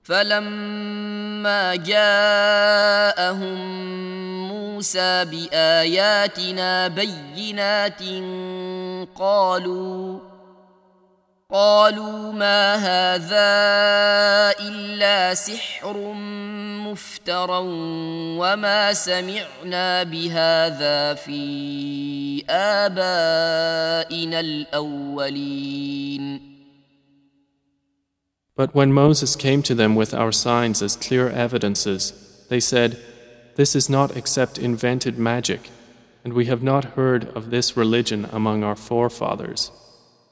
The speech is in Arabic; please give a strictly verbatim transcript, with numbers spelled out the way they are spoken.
فلما جاءهم موسى بآياتنا بينات قالوا قالوا ما هذا إلا سحر مفترى وما سمعنا بهذا في آبائنا الأولين. But when Moses came to them with our signs as clear evidences, they said, "This is not except invented magic, and we have not heard of this religion among our forefathers."